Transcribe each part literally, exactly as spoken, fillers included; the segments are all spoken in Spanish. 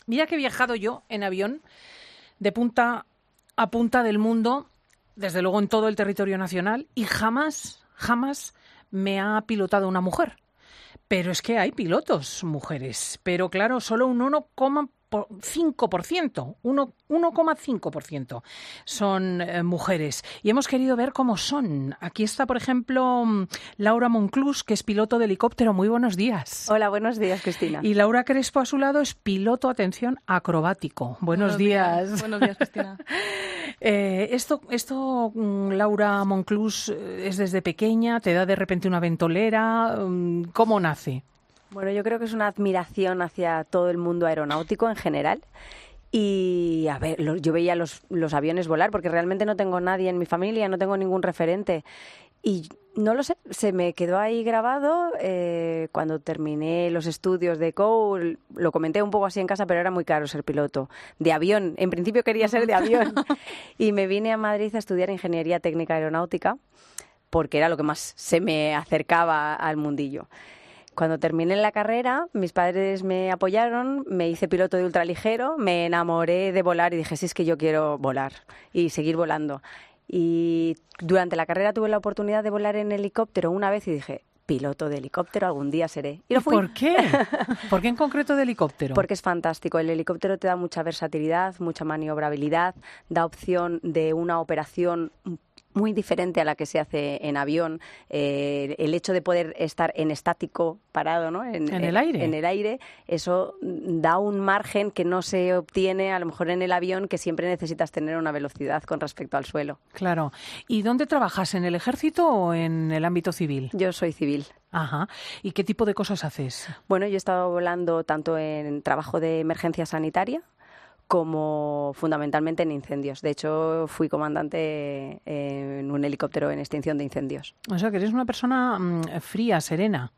Mira que he viajado yo en avión de punta a punta del mundo, desde luego en todo el territorio nacional, y jamás, jamás me ha pilotado una mujer. Pero es que hay pilotos mujeres, pero claro, solo un uno coma cinco por ciento, uno coma cinco por ciento son eh, mujeres. Y hemos querido ver cómo son. Aquí está, por ejemplo, Laura Monclús, que es piloto de helicóptero. Muy buenos días. Hola, buenos días, Cristina. Y Laura Crespo a su lado es piloto, atención, acrobático. Buenos, buenos días. días. Buenos días, Cristina. eh, esto, esto, Laura Monclús, es desde pequeña, te da de repente una ventolera. ¿Cómo nace? Bueno, yo creo que es una admiración hacia todo el mundo aeronáutico en general. Y, a ver, lo, yo veía los, los aviones volar, porque realmente no tengo nadie en mi familia, no tengo ningún referente. Y no lo sé, se me quedó ahí grabado. Eh, cuando terminé los estudios de C O U, lo comenté un poco así en casa, pero era muy caro ser piloto de avión. En principio quería ser de avión. Y me vine a Madrid a estudiar Ingeniería Técnica Aeronáutica, porque era lo que más se me acercaba al mundillo. Cuando terminé la carrera, mis padres me apoyaron, me hice piloto de ultraligero, me enamoré de volar y dije, sí, es que yo quiero volar y seguir volando. Y durante la carrera tuve la oportunidad de volar en helicóptero una vez y dije, piloto de helicóptero, algún día seré. Y lo fui. ¿Por qué? ¿Por qué en concreto de helicóptero? Porque es fantástico. El helicóptero te da mucha versatilidad, mucha maniobrabilidad, da opción de una operación muy diferente a la que se hace en avión. Eh, el hecho de poder estar en estático, parado, ¿no? En, en el aire. En el aire, eso da un margen que no se obtiene a lo mejor en el avión, que siempre necesitas tener una velocidad con respecto al suelo. Claro. ¿Y dónde trabajas? ¿En el ejército o en el ámbito civil? Yo soy civil. Ajá. ¿Y qué tipo de cosas haces? Bueno, yo he estado volando tanto en trabajo de emergencia sanitaria como fundamentalmente en incendios. De hecho, fui comandante en un helicóptero en extinción de incendios. O sea, que eres una persona mmm, fría, serena.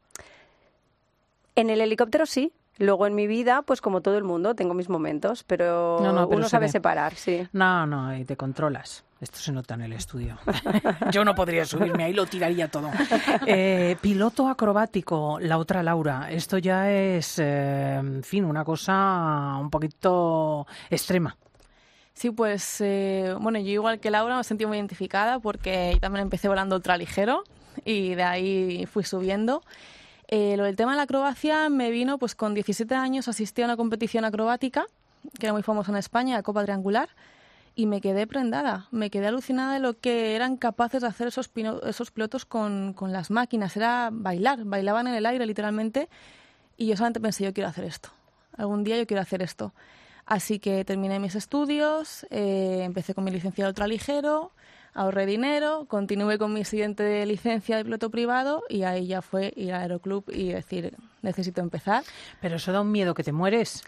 En el helicóptero sí. Luego en mi vida, pues como todo el mundo, tengo mis momentos, pero, no, no, pero uno sabe ve. separar, sí. No, no, y te controlas. Esto se nota en el estudio. Yo no podría subirme ahí, lo tiraría todo. Eh, piloto acrobático, la otra Laura. Esto ya es, eh, en fin, una cosa un poquito extrema. Sí, pues, eh, bueno, yo igual que Laura me sentí muy identificada porque también empecé volando ultraligero y de ahí fui subiendo. Eh, lo del tema de la acrobacia me vino, pues con diecisiete años asistí a una competición acrobática que era muy famosa en España, la Copa Triangular, y me quedé prendada, me quedé alucinada de lo que eran capaces de hacer esos, pino, esos pilotos con, con las máquinas. Era bailar, bailaban en el aire literalmente, y yo solamente pensé, yo quiero hacer esto, algún día yo quiero hacer esto. Así que terminé mis estudios, eh, empecé con mi licencia de ultraligero, ahorré dinero, continué con mi siguiente licencia de piloto privado y ahí ya fue ir al aeroclub y decir, necesito empezar. Pero eso da un miedo que te mueres.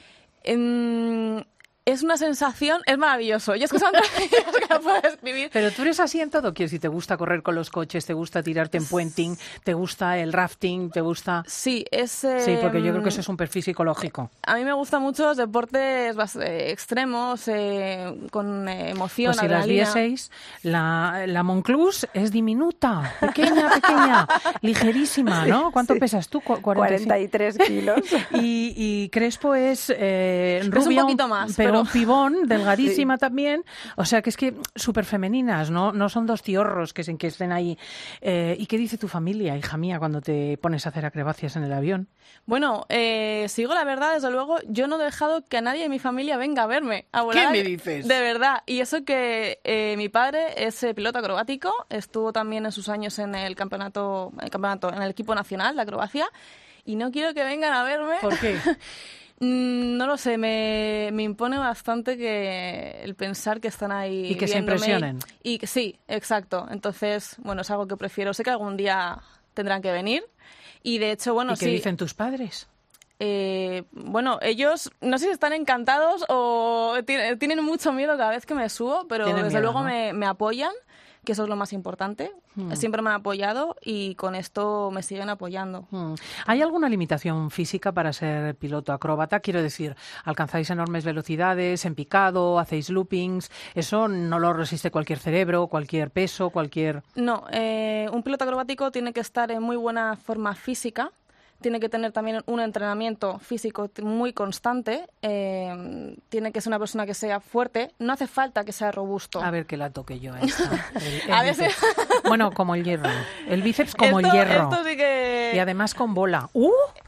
En... Es una sensación, es maravilloso. Yo es que son maravillosos que no puedo describir. Pero tú eres así en todo, que si te gusta correr con los coches, te gusta tirarte en puenting, te gusta el rafting, te gusta... Sí, es... Eh, sí, porque yo creo que eso es un perfil psicológico. A mí me gustan mucho los deportes eh, extremos, eh, con eh, emoción, pues si adrenalina. las vieseis, la, la Monclús es diminuta, pequeña, pequeña, ligerísima, ¿no? ¿Cuánto sí. pesas tú? cuarenta y tres kilos. Y, y Crespo es eh, rubia, es un poquito más, pero, pero un pibón, delgadísima sí. también. O sea, que es que súper femeninas, ¿no? No son dos tiorros que, que estén ahí. Eh, ¿Y qué dice tu familia, hija mía, cuando te pones a hacer acrobacias en el avión? Bueno, eh, si digo la verdad, desde luego, yo no he dejado que a nadie de mi familia venga a verme a volar. ¿Qué me dices? De verdad. Y eso que eh, mi padre es eh, piloto acrobático, estuvo también en sus años en el campeonato, el campeonato, en el equipo nacional de acrobacia, y no quiero que vengan a verme. ¿Por qué? No lo sé, me, me impone bastante que el pensar que están ahí y que se viéndome impresionen. Y, y sí, exacto. Entonces, bueno, es algo que prefiero. Sé que algún día tendrán que venir y de hecho, bueno, ¿Y qué sí. dicen tus padres? Eh, bueno, ellos no sé si están encantados o t- tienen mucho miedo cada vez que me subo, pero Tienen desde miedo, luego ¿no? me, me apoyan, que eso es lo más importante. Hmm. Siempre me han apoyado y con esto me siguen apoyando. Hmm. ¿Hay alguna limitación física para ser piloto acróbata? Quiero decir, ¿alcanzáis enormes velocidades en picado, hacéis loopings? ¿Eso no lo resiste cualquier cerebro, cualquier peso, cualquier...? No, eh, un piloto acrobático tiene que estar en muy buena forma física. tiene que tener también un entrenamiento físico muy constante, eh, tiene que ser una persona que sea fuerte, no hace falta que sea robusto. A ver que la toque yo a esta. El, el A veces... Bueno, como el hierro. El bíceps como esto, el hierro. Esto sí que... Y además con bola. ¡Uh!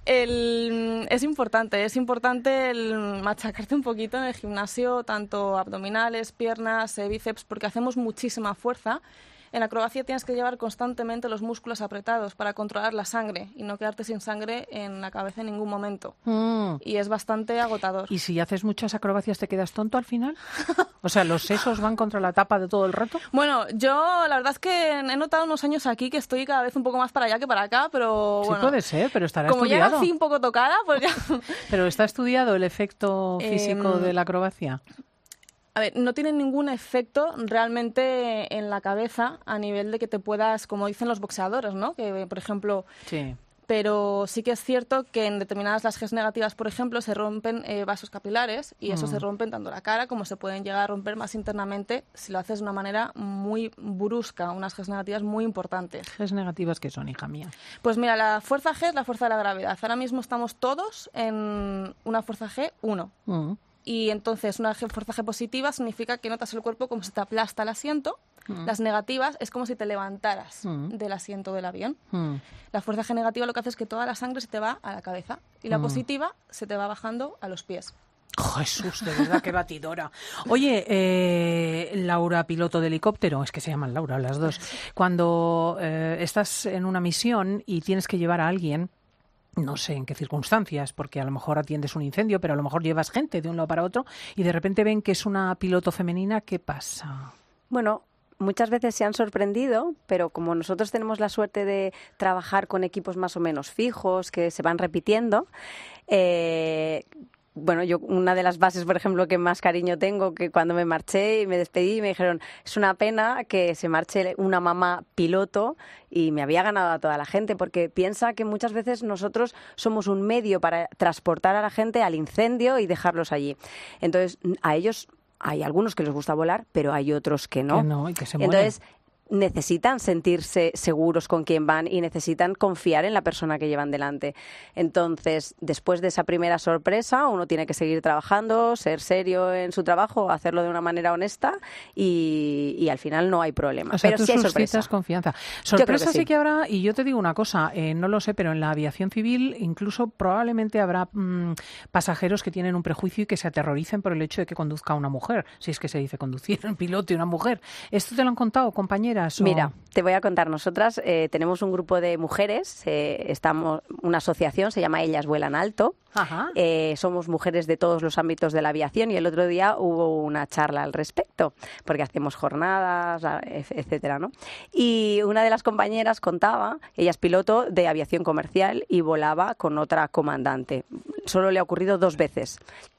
El, es importante, es importante el machacarte un poquito en el gimnasio, tanto abdominales, piernas, eh, bíceps, porque hacemos muchísima fuerza. En la acrobacia tienes que llevar constantemente los músculos apretados para controlar la sangre y no quedarte sin sangre en la cabeza en ningún momento. Mm. Y es bastante agotador. ¿Y si haces muchas acrobacias te quedas tonto al final? O sea, ¿los sesos van contra la tapa de todo el rato? Bueno, yo la verdad es que he notado unos años aquí que estoy cada vez un poco más para allá que para acá, pero Sí bueno, puede ser, pero estará como estudiado. ya nací un poco tocada, pues ya... Pero ¿está estudiado el efecto físico Em, de la acrobacia? A ver, no tiene ningún efecto realmente en la cabeza a nivel de que te puedas, como dicen los boxeadores, ¿no? Que, por ejemplo... Sí. Pero sí que es cierto que en determinadas las Gs negativas, por ejemplo, se rompen eh, vasos capilares y eso Mm. se rompen tanto la cara como se pueden llegar a romper más internamente si lo haces de una manera muy brusca, unas Gs negativas muy importantes. Gs negativas que son, hija mía. Pues mira, la fuerza G es la fuerza de la gravedad. Ahora mismo estamos todos en una fuerza G uno. Mm. Y entonces una G- fuerza G positiva significa que notas el cuerpo como si te aplasta el asiento. Mm. Las negativas es como si te levantaras Mm. del asiento del avión. Mm. La fuerza G negativa lo que hace es que toda la sangre se te va a la cabeza y la Mm. positiva se te va bajando a los pies. Oh, Jesús, de verdad, qué batidora. Oye, eh, Laura, piloto de helicóptero, es que se llaman Laura las dos. Cuando eh, estás en una misión y tienes que llevar a alguien, no sé en qué circunstancias, porque a lo mejor atiendes un incendio, pero a lo mejor llevas gente de un lado para otro y de repente ven que es una piloto femenina, ¿qué pasa? Bueno, muchas veces se han sorprendido, pero como nosotros tenemos la suerte de trabajar con equipos más o menos fijos, que se van repitiendo, eh, bueno, yo una de las bases, por ejemplo, que más cariño tengo, que cuando me marché y me despedí, me dijeron, es una pena que se marche una mamá piloto, y me había ganado a toda la gente, porque piensa que muchas veces nosotros somos un medio para transportar a la gente al incendio y dejarlos allí. Entonces, a ellos hay algunos que les gusta volar, pero hay otros que no. Que no, y que se mueren. Entonces, necesitan sentirse seguros con quien van y necesitan confiar en la persona que llevan delante. Entonces, después de esa primera sorpresa, uno tiene que seguir trabajando, ser serio en su trabajo, hacerlo de una manera honesta y, y al final no hay problema. O sea, pero tú sí hay suscitas sorpresa. confianza. creo Sorpresa que sí. sí. que habrá, y yo te digo una cosa, eh, no lo sé, pero en la aviación civil incluso probablemente habrá mmm, pasajeros que tienen un prejuicio y que se aterroricen por el hecho de que conduzca una mujer, si es que se dice conducir un piloto y una mujer. ¿Esto te lo han contado, compañeras? o- Mira, te voy a contar. Nosotras eh, tenemos un grupo de mujeres, eh, estamos una asociación, se llama Ellas Vuelan Alto. Ajá. Eh, somos mujeres de todos los ámbitos de la aviación y el otro día hubo una charla al respecto, porque hacemos jornadas, etcétera, ¿no? Y una de las compañeras contaba, ella es piloto de aviación comercial y volaba con otra comandante. Solo le ha ocurrido dos veces.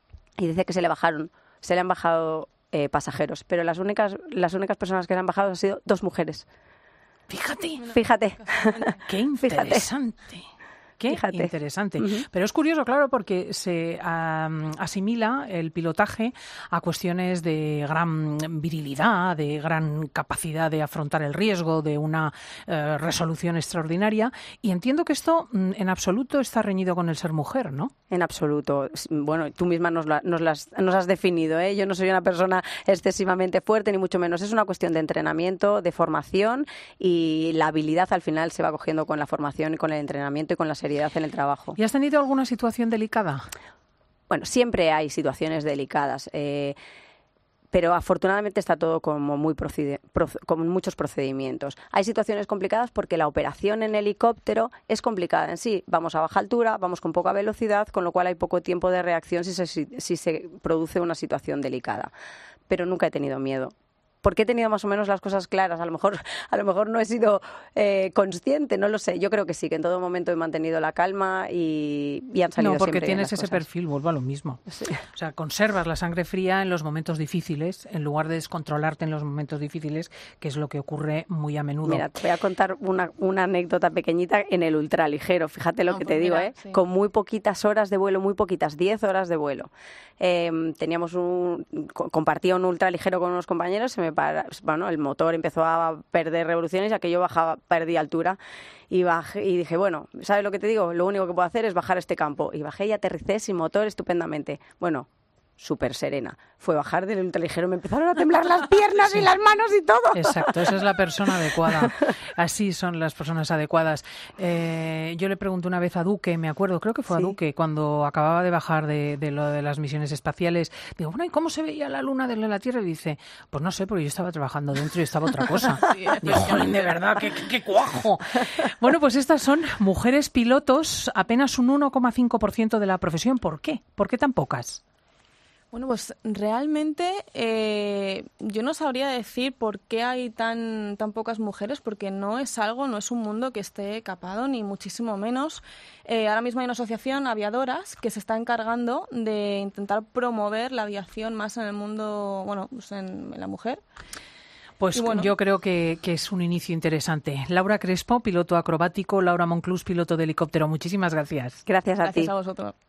Y dice que se le bajaron, se le han bajado eh, pasajeros, pero las únicas, las únicas personas que se han bajado han sido dos mujeres. Fíjate, Fíjate. qué interesante. Qué Fíjate. interesante. Ujú. Pero es curioso, claro, porque se um, asimila el pilotaje a cuestiones de gran virilidad, de gran capacidad de afrontar el riesgo, de una uh, resolución extraordinaria. Y entiendo que esto mm, en absoluto está reñido con el ser mujer, ¿no? En absoluto. Bueno, tú misma nos, la, nos, las, nos has definido, ¿eh? Yo no soy una persona excesivamente fuerte, ni mucho menos. Es una cuestión de entrenamiento, de formación, y la habilidad al final se va cogiendo con la formación y con el entrenamiento y con la seriedad en el trabajo. ¿Y has tenido alguna situación delicada? Bueno, siempre hay situaciones delicadas, eh, pero afortunadamente está todo como muy procede, proce, con muchos procedimientos. Hay situaciones complicadas porque la operación en helicóptero es complicada en sí. Vamos a baja altura, vamos con poca velocidad, con lo cual hay poco tiempo de reacción si se, si, si se produce una situación delicada. Pero nunca he tenido miedo. Porque he tenido más o menos las cosas claras. A lo mejor, a lo mejor no he sido eh, consciente, no lo sé. Yo creo que sí, que en todo momento he mantenido la calma y, y han salido No, porque siempre bien tienes las ese cosas. perfil, vuelvo a lo mismo. Sí. O sea, conservas la sangre fría en los momentos difíciles, en lugar de descontrolarte en los momentos difíciles, que es lo que ocurre muy a menudo. Mira, te voy a contar una, una anécdota pequeñita en el ultraligero. Fíjate lo No, que pues te digo, mira, ¿eh? sí. Con muy poquitas horas de vuelo, muy poquitas, diez horas de vuelo. eh, teníamos un, compartía un ultraligero con unos compañeros, se me para, bueno, el motor empezó a perder revoluciones, ya que yo bajaba, perdí altura. Y, bajé, y dije, bueno, ¿sabes lo que te digo? Lo único que puedo hacer es bajar este campo. Y bajé y aterricé sin motor estupendamente. Bueno, súper serena. Fue bajar del ultraligero, me empezaron a temblar las piernas sí. y las manos y todo. Exacto, esa es la persona adecuada. Así son las personas adecuadas. Eh, yo le pregunté una vez a Duque, me acuerdo, creo que fue sí. a Duque, cuando acababa de bajar de, de lo de las misiones espaciales. Digo, bueno, ¿y cómo se veía la luna desde la Tierra? Y dice, pues no sé, porque yo estaba trabajando dentro y estaba otra cosa. Sí, digo, jolín, de verdad, qué, qué, qué cuajo. Bueno, pues estas son mujeres pilotos, apenas un uno coma cinco por ciento de la profesión. ¿Por qué? ¿Por qué tan pocas? Bueno, pues realmente eh, yo no sabría decir por qué hay tan, tan pocas mujeres, porque no es algo, no es un mundo que esté capado, ni muchísimo menos. Eh, ahora mismo hay una asociación, Aviadoras, que se está encargando de intentar promover la aviación más en el mundo, bueno, pues en, en la mujer. Pues bueno, yo creo que, que es un inicio interesante. Laura Crespo, piloto acrobático, Laura Monclús, piloto de helicóptero. Muchísimas gracias. Gracias a gracias ti. A vosotros.